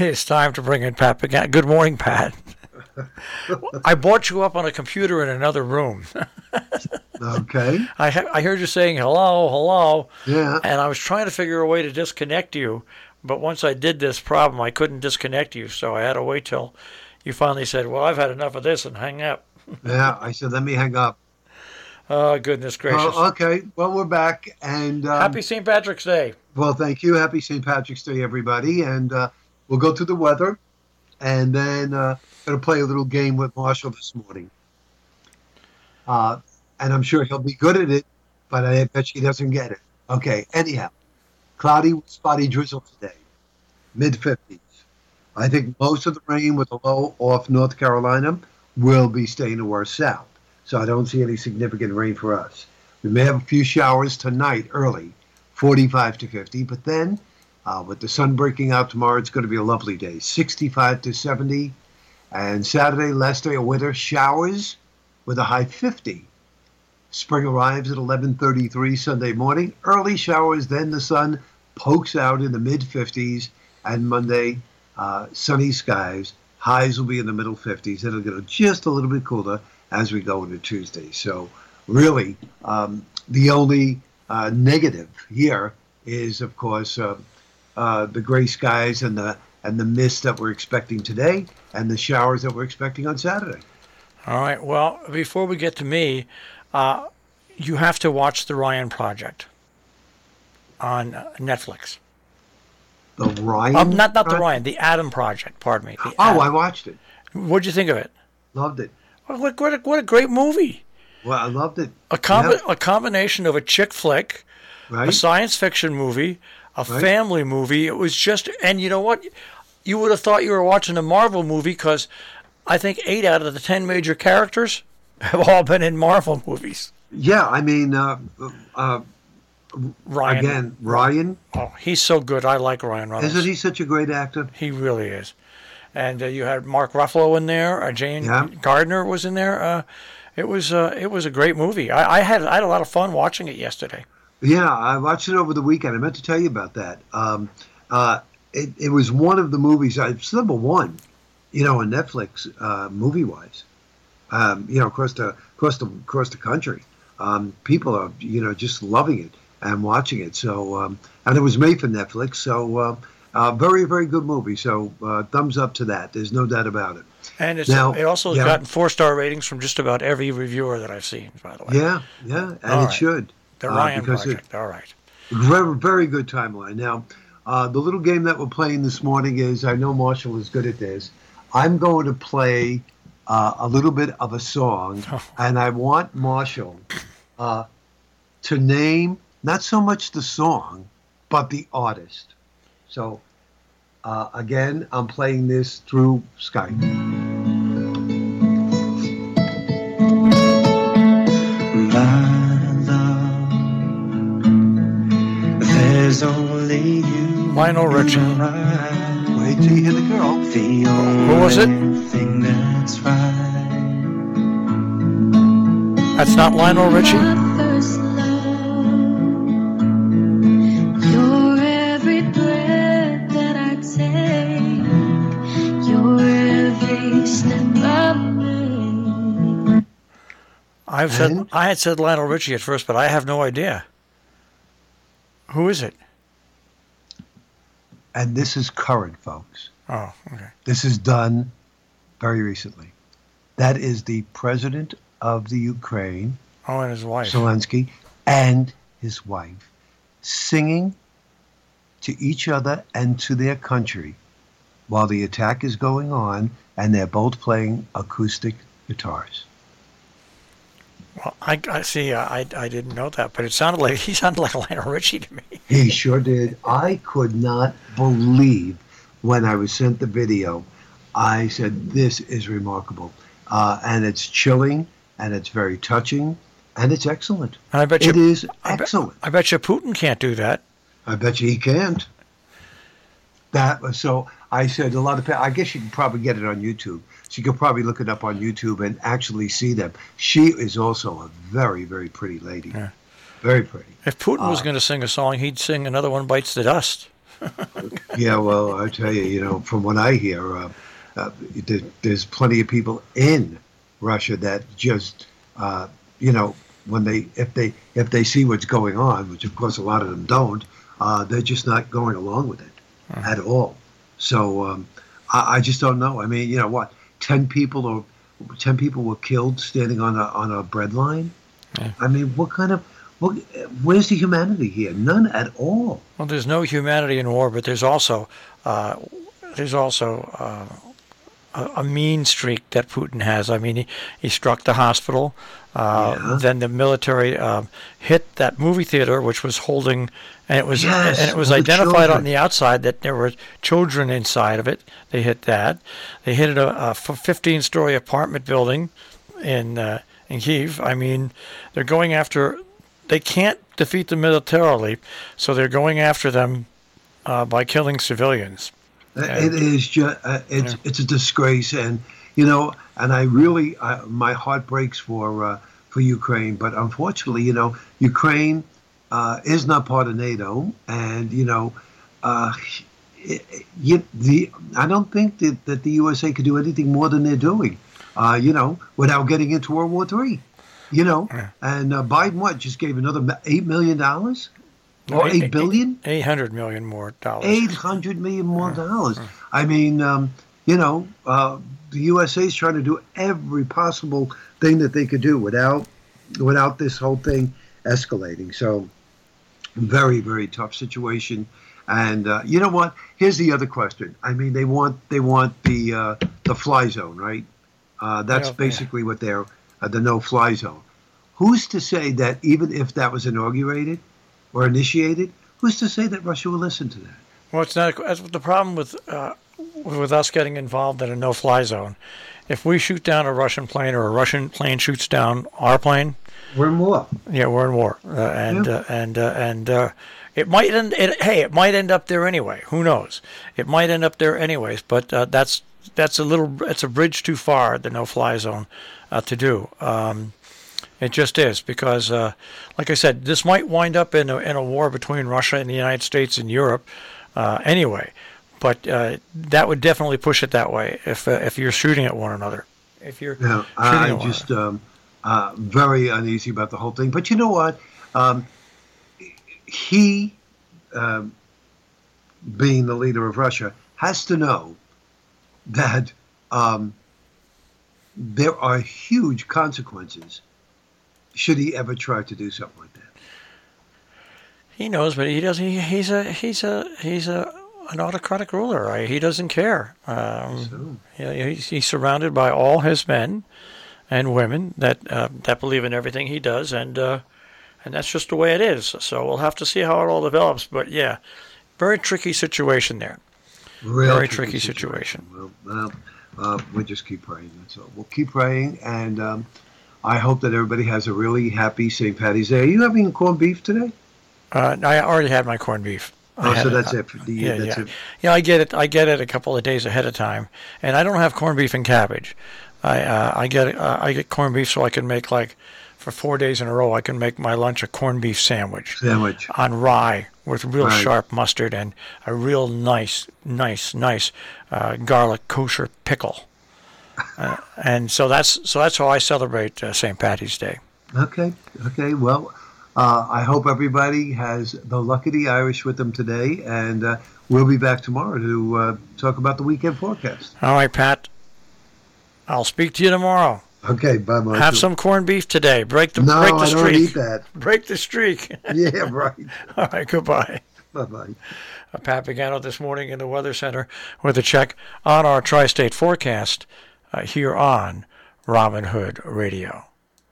It's time to bring in Pat Pagano. Good morning, Pat. I brought you up on a computer in another room. Okay. I heard you saying hello, hello. Yeah. And I was trying to figure a way to disconnect you, but once I did this problem, I couldn't disconnect you, so I had to wait till you finally said, well, I've had enough of this, and hang up. Yeah, I said, let me hang up. Oh, goodness gracious. Okay. Well, we're back. And Happy St. Patrick's Day. Well, thank you. Happy St. Patrick's Day, everybody. And we'll go through the weather. And then going to play a little game with Marshall this morning. And I'm sure he'll be good at it, but I bet he doesn't get it. Okay. Anyhow, cloudy with spotty drizzle today. Mid-50s. I think most of the rain with the low off North Carolina will be staying towards south. So I don't see any significant rain for us. We may have a few showers tonight early, 45 to 50. But then with the sun breaking out tomorrow, it's going to be a lovely day, 65 to 70. And Saturday, last day of winter, showers with a high 50. Spring arrives at 11:33 Sunday morning. Early showers, then the sun pokes out in the mid-50s. And Monday, sunny skies. Highs will be in the middle 50s. It'll get just a little bit cooler as we go into Tuesday. So really, the only negative here is, of course, the gray skies and the mist that we're expecting today and the showers that we're expecting on Saturday. All right. Well, before we get to me, you have to watch The Ryan Project on Netflix. The Ryan? Not the Ryan, the Adam Project, pardon me. I watched it. What'd you think of it? Loved it. What a great movie. Well, I loved it. A combination of a chick flick, right? A science fiction movie, a family movie. It was just, and you know what? You would have thought you were watching a Marvel movie because I think 8 out of the 10 major characters have all been in Marvel movies. Yeah, I mean, Ryan. Again, Ryan. Oh, he's so good. I like Ryan Reynolds. Isn't he such a great actor? He really is. And you had Mark Ruffalo in there. Jane Gardner was in there. It was a great movie. I had a lot of fun watching it yesterday. Yeah, I watched it over the weekend. I meant to tell you about that. It was one of the movies. It's number one, on Netflix, movie-wise. Across the country, people are just loving it and watching it. So, and it was made for Netflix. So, very, very good movie. So, thumbs up to that. There's no doubt about it. And it also has gotten 4-star ratings from just about every reviewer that I've seen, by the way. Yeah, and it should. The Ryan Project, all right. Very, very good timeline. Now, the little game that we're playing this morning is, I know Marshall is good at this, I'm going to play a little bit of a song, and I want Marshall to name not so much the song, but the artist. So, again, I'm playing this through Skype. There's only you. Lionel Richie. Wait till you hear the girl. Who was it? Thing that's right. That's not Lionel Richie? You're every breath that I take. You're every step I make. I had said Lionel Richie at first, but I have no idea. Who is it? And this is current, folks. Oh, okay. This is done very recently. That is the president of the Ukraine. Oh, and his wife. Zelensky, and his wife, singing to each other and to their country while the attack is going on, and they're both playing acoustic guitars. Well, I see. I didn't know that, but he sounded like Lionel Richie to me. He sure did. I could not believe when I was sent the video. I said, "This is remarkable," and it's chilling, and it's very touching, and it's excellent. And I bet you it is excellent. I bet you Putin can't do that. I bet you he can't. That was so. I said a lot of people. I guess you can probably get it on YouTube. So you could probably look it up on YouTube and actually see them. She is also a very, very pretty lady. Yeah. Very pretty. If Putin was going to sing a song, he'd sing Another One Bites the Dust. Yeah, well, I tell you, from what I hear, there's plenty of people in Russia that just, when if they see what's going on, which of course a lot of them don't, they're just not going along with it at all. So I just don't know. I mean, what? 10 people were killed standing on a bread line. Yeah. I mean, where's the humanity here? None at all. Well, there's no humanity in war, but there's also a mean streak that Putin has. I mean, he struck the hospital. Then the military hit that movie theater, which was holding, and it was identified on the outside that there were children inside of it. They hit that. They hit a 15-story apartment building in Kyiv. I mean, they're going after. They can't defeat them militarily, so they're going after them by killing civilians. It is just it's a disgrace, and and I really my heart breaks for Ukraine, but unfortunately, Ukraine is not part of NATO, and I don't think that the USA could do anything more than they're doing, without getting into World War III, and Biden just gave another $8 million. Or $8 billion? $800 million more dollars. $800 million more dollars. I mean, the USA is trying to do every possible thing that they could do without this whole thing escalating. So, very, very tough situation. And you know what? Here's the other question. I mean, they want the fly zone, right? That's basically what they're the no-fly zone. Who's to say that even if that was inaugurated or initiated, who's to say that Russia will listen to that? Well, it's not. That's the problem with us getting involved in a no-fly zone. If we shoot down a Russian plane or a Russian plane shoots down our plane, we're in war. Yeah, we're in war, it might end. It might end up there anyway. Who knows? It might end up there anyways. But that's it's a bridge too far, the no-fly zone, to do. It just is because, like I said, this might wind up in a war between Russia and the United States and Europe anyway. But that would definitely push it that way if you're shooting at one another. I'm just very uneasy about the whole thing. But you know what? He, being the leader of Russia, has to know that there are huge consequences should he ever try to do something like that. He knows, but he doesn't. He's an autocratic ruler. Right? He doesn't care. He's surrounded by all his men and women that believe in everything he does, and that's just the way it is. So we'll have to see how it all develops. But yeah, very tricky situation there. Very tricky situation. Well, we'll just keep praying. That's all. We'll keep praying, and I hope that everybody has a really happy St. Paddy's Day. Are you having corned beef today? I already had my corned beef. So that's it. It. Yeah, I get it a couple of days ahead of time, and I don't have corned beef and cabbage. I get corned beef so I can make for 4 days in a row. I can make my lunch a corned beef sandwich on rye with real sharp mustard and a real nice garlic kosher pickle. And so that's how I celebrate St. Paddy's Day. Okay. Well, I hope everybody has the luck of the Irish with them today, and we'll be back tomorrow to talk about the weekend forecast. All right, Pat. I'll speak to you tomorrow. Okay, bye, Michael. Have some corned beef today. Break the streak. No, I don't eat that. Break the streak. Yeah, right. All right, goodbye. Bye-bye. Pat Pagano this morning in the Weather Center with a check on our tri-state forecast here on Robin Hood Radio.